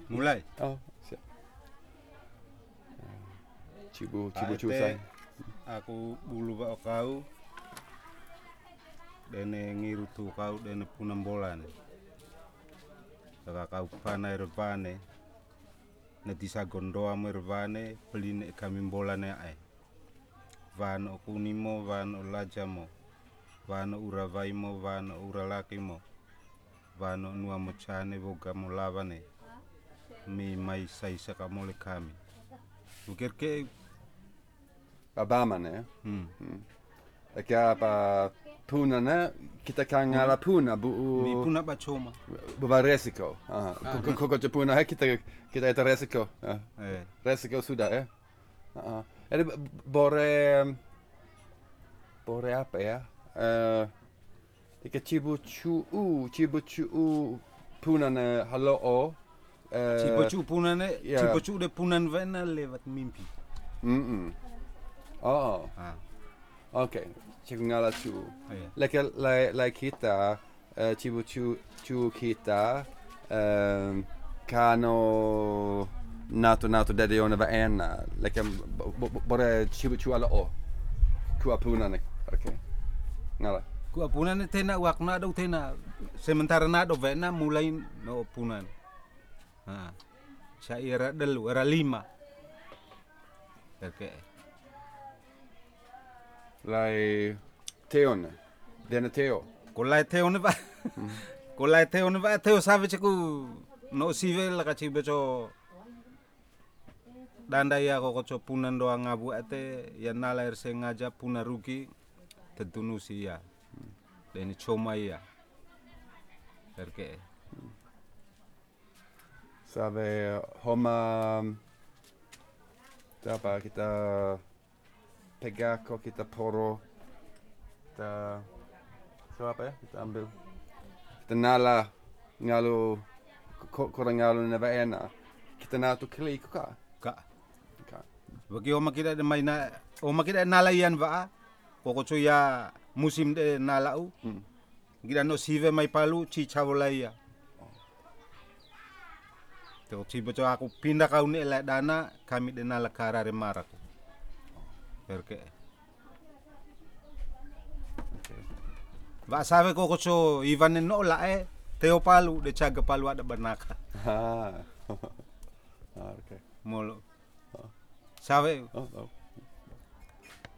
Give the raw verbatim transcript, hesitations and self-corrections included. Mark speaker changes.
Speaker 1: Mulai.
Speaker 2: Oh, siap. Cibu, cibu
Speaker 1: Ate,
Speaker 2: cusai.
Speaker 1: aku bulu ba kau. Dene ngiru tu kau dene punam bolan. Saka kau pana irvane. Netisa gondoa mervane peline kami bolane ai. Vano kunimo, vano lajamo. Vano uravaimo, vano uralakimo. Vano nuamo chane vogamo lavane. Mi mai sai saka mole kami. Ukir ke
Speaker 2: Babamane.
Speaker 1: hmm.
Speaker 2: Hmm. Eka apa puna na kita kan ngala puna bu
Speaker 1: Mi puna ba choma.
Speaker 2: bu ba resiko. Ah, kok kok kok puna kita kita itu resiko. Ah.
Speaker 1: Eh.
Speaker 2: Resiko sudah ya. Ah. Är det bore bore apa ya? Eh Ika cibu chu u cibu chu u puna na halo o. Eh
Speaker 1: Cipocu punane,
Speaker 2: ya.
Speaker 1: cipocu de punan vena lewat mimpi.
Speaker 2: Mm. -mm. Oh.
Speaker 1: Ah.
Speaker 2: Oke, cibu ngala chu.
Speaker 1: Iya.
Speaker 2: Leka lai lai kita uh, cibu chu chu kita um, kano nato nato dede ona va ena leka bara cibu chu ala o ku apuna ne. Oke. Ngala.
Speaker 1: Ku punane tena wakna do tena sementara na do vena mulai no punan. Ah. Saya era delu era lima. Oke.
Speaker 2: Lai teon. Dena teo.
Speaker 1: Kolai teo ne va. Kolai teo ne va teo save ku no sive la ka cibeco danda ya kok co punan doang ngabu ate ya nalair sengaja puna rugi tentu nusia. Dan coma ya. Oke.
Speaker 2: Save homa apa kita pegako kita poro kita so apa ya kita ambil kita nala ngalu kurang ngalu neva ena kita natu kli ka
Speaker 1: Kak.
Speaker 2: ka
Speaker 1: Bagi oma kita de maina oma kita nalayan va. Koko ya musim de nalau.
Speaker 2: hmm.
Speaker 1: Kita no sive mai palu ci chavolaya. Tuh ci beco aku pindah kau ni elak dana kami de nala karare marak. Oke.
Speaker 2: Okay.
Speaker 1: Va save koko so Ivan no la e teo palu de caga palu ada banaka.
Speaker 2: Ah. Ah, okay.
Speaker 1: Molo. Save
Speaker 2: Oh, oh.